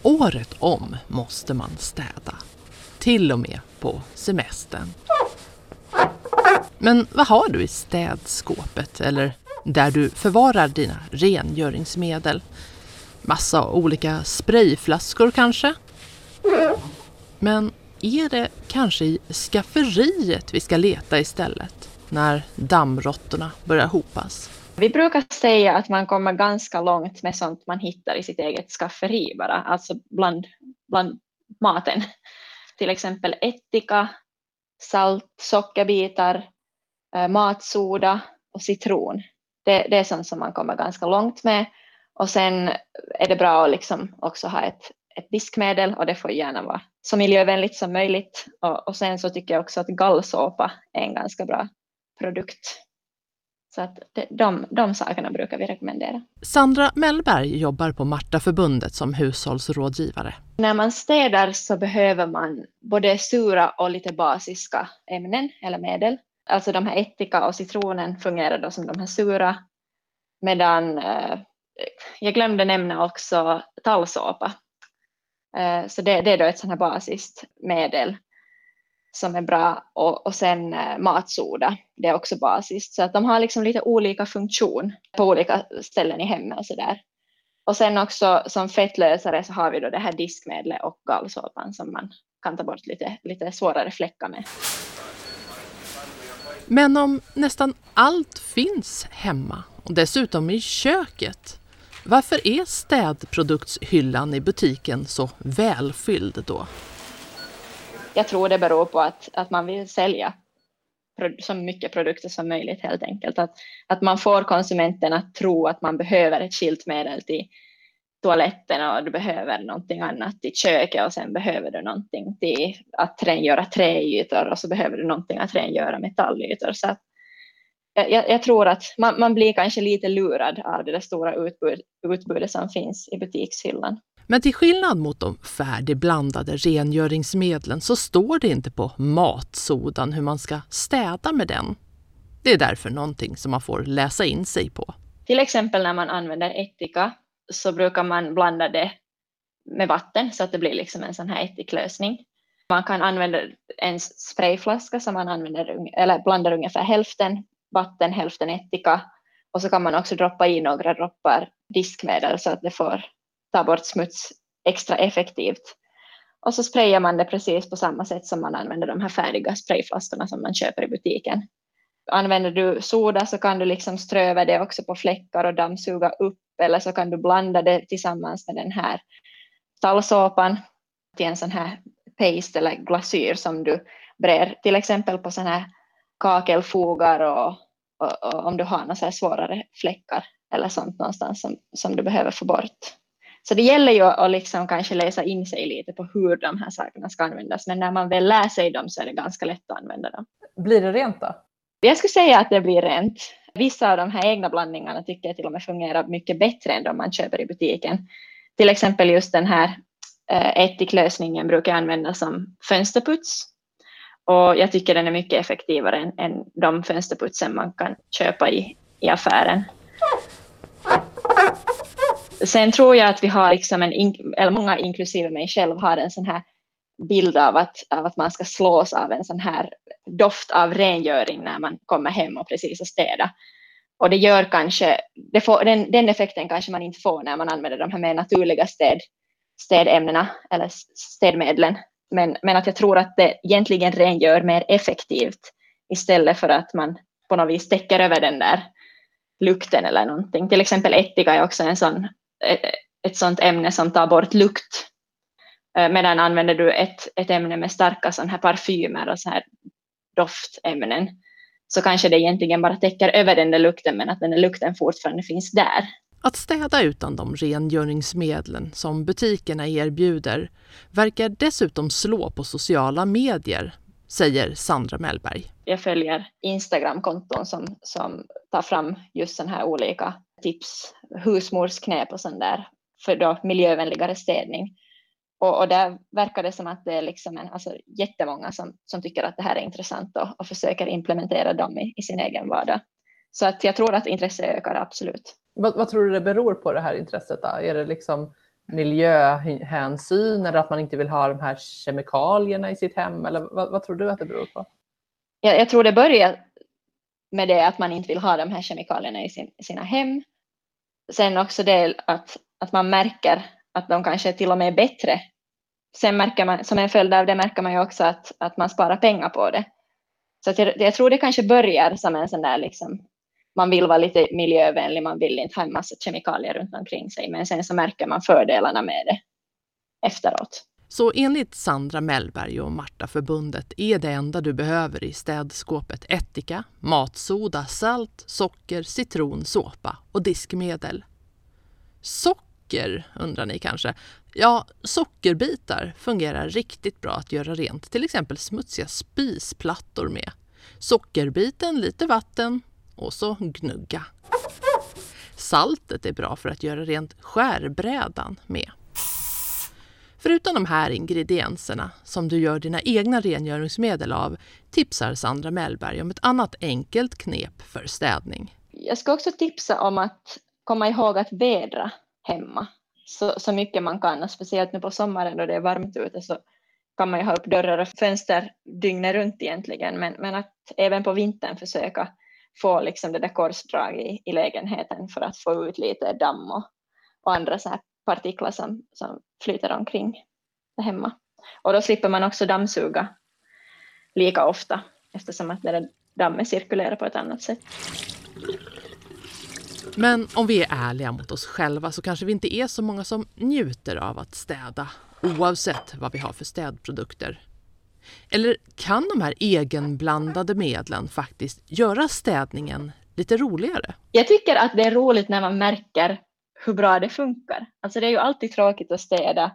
Året om måste man städa. Till och med på semestern. Men vad har du i städskåpet eller där du förvarar dina rengöringsmedel? Massa olika sprayflaskor kanske? Men är det kanske i skafferiet vi ska leta istället när dammråttorna börjar hopas? Vi brukar säga att man kommer ganska långt med sånt man hittar i sitt eget skafferi bara, alltså bland maten. Till exempel ättika, salt, sockerbitar, matsoda och citron. Det är sånt som man kommer ganska långt med. Och sen är det bra att liksom också ha ett diskmedel, och det får gärna vara så miljövänligt som möjligt. Och sen så tycker jag också att gallsåpa är en ganska bra produkt. Så att de sakerna brukar vi rekommendera. Sandra Mellberg jobbar på Martaförbundet som hushållsrådgivare. När man städar så behöver man både sura och lite basiska ämnen eller medel. Alltså de här ättika och citronen fungerar då som de här sura. Medan jag glömde nämna också tallsåpa. Så det är då ett sånt här basiskt medel som är bra. Och sen matsoda, det är också basiskt. Så att de har liksom lite olika funktion på olika ställen i hemmet och sådär. Och sen också som fettlösare så har vi då det här diskmedlet och gallsåpan som man kan ta bort lite svårare fläckar med. Men om nästan allt finns hemma och dessutom i köket, varför är städproduktshyllan i butiken så välfylld då? Jag tror det beror på att man vill sälja så mycket produkter som möjligt helt enkelt. Att man får konsumenten att tro att man behöver ett skiltmedel till toaletten och du behöver någonting annat till köket och sen behöver du någonting till att rengöra träytor och så behöver du någonting att rengöra metallytor. Så att jag tror att man blir kanske lite lurad av det stora utbudet som finns i butikshyllan. Men till skillnad mot de färdigblandade rengöringsmedlen så står det inte på matsodan hur man ska städa med den. Det är därför någonting som man får läsa in sig på. Till exempel när man använder ättika så brukar man blanda det med vatten så att det blir liksom en sån här ättiklösning. Man kan använda en sprayflaska som man blandar ungefär hälften vatten, hälften ättika. Och så kan man också droppa i några droppar diskmedel så att det får ta bort smuts extra effektivt. Och så sprayar man det precis på samma sätt som man använder de här färdiga sprayflaskorna som man köper i butiken. Använder du soda så kan du liksom ströva det också på fläckar och dammsuga upp. Eller så kan du blanda det tillsammans med den här tallsåpan till en sån här paste eller glasyr som du brer till exempel på sån här kakelfogar och om du har några så här svårare fläckar eller sånt någonstans som du behöver få bort. Så det gäller ju att liksom kanske läsa in sig lite på hur de här sakerna ska användas. Men när man väl lär sig dem så är det ganska lätt att använda dem. Blir det rent då? Jag skulle säga att det blir rent. Vissa av de här egna blandningarna tycker jag till och med fungerar mycket bättre än de man köper i butiken. Till exempel just den här ättiklösningen brukar jag använda som fönsterputs. Och jag tycker den är mycket effektivare än de fönsterputsen man kan köpa i affären. Sen tror jag att vi har liksom eller många inklusive mig själv har en sån här bild av att man ska slås av en sån här doft av rengöring när man kommer hem och precis städa. Och det gör kanske, den effekten kanske man inte får när man använder de här mer naturliga städämnena eller städmedlen. Men att jag tror att det egentligen rengör mer effektivt istället för att man på något vis täcker över den där lukten eller någonting. Till exempel ättika är också ett sånt ämne som tar bort lukt. Medan använder du ett ämne med starka sån här parfymer och så här doftämnen så kanske det egentligen bara täcker över den där lukten men att den där lukten fortfarande finns där. Att städa utan de rengöringsmedlen som butikerna erbjuder verkar dessutom slå på sociala medier, säger Sandra Mellberg. Jag följer Instagram-konton som tar fram just sån här olika tips, husmorsknep och sånt där för då miljövänligare städning. Och där verkar det som att det är liksom jättemånga som tycker att det här är intressant och försöker implementera dem i sin egen vardag. Så att jag tror att intresset ökar absolut. Vad tror du det beror på det här intresset då? Är det liksom miljöhänsyn eller att man inte vill ha de här kemikalierna i sitt hem? Eller vad tror du att det beror på? Jag tror det börjar med det att man inte vill ha de här kemikalierna i sina hem. Sen också det att man märker att de kanske till och med är bättre. Sen märker man, som en följd av det märker man ju också att man sparar pengar på det. Så att jag tror det kanske börjar som en sån där liksom, man vill vara lite miljövänlig, man vill inte ha en massa kemikalier runt omkring sig. Men sen så märker man fördelarna med det efteråt. Så enligt Sandra Mellberg och Marta-förbundet är det enda du behöver i städskåpet ättika, matsoda, salt, socker, citron, såpa och diskmedel. Socker, undrar ni kanske? Ja, sockerbitar fungerar riktigt bra att göra rent, till exempel smutsiga spisplattor med. Sockerbiten, lite vatten och så gnugga. Saltet är bra för att göra rent skärbrädan med. Förutom de här ingredienserna som du gör dina egna rengöringsmedel av tipsar Sandra Mellberg om ett annat enkelt knep för städning. Jag ska också tipsa om att komma ihåg att vädra hemma så mycket man kan. Och speciellt nu på sommaren då det är varmt ute så kan man ju ha upp dörrar och fönster dygnet runt egentligen. Men att även på vintern försöka få liksom det där korsdrag i lägenheten för att få ut lite damm och andra så här partiklar som flyter omkring där hemma. Och då slipper man också dammsuga lika ofta eftersom att det dammet cirkulerar på ett annat sätt. Men om vi är ärliga mot oss själva så kanske vi inte är så många som njuter av att städa oavsett vad vi har för städprodukter. Eller kan de här egenblandade medlen faktiskt göra städningen lite roligare? Jag tycker att det är roligt när man märker hur bra det funkar. Alltså det är ju alltid tråkigt att städa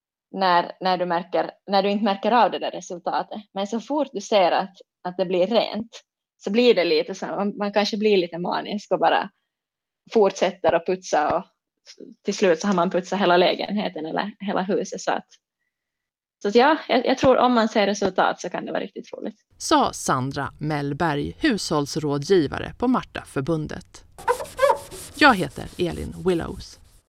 när du inte märker av det där resultatet. Men så fort du ser att det blir rent så blir det lite så. Man kanske blir lite manisk och bara fortsätter att putsa och till slut så har man putsat hela lägenheten eller hela huset. Så att ja, jag tror om man ser resultat så kan det vara riktigt roligt. Sa Sandra Mellberg, hushållsrådgivare på Marta-förbundet. Jag heter Elin Willows.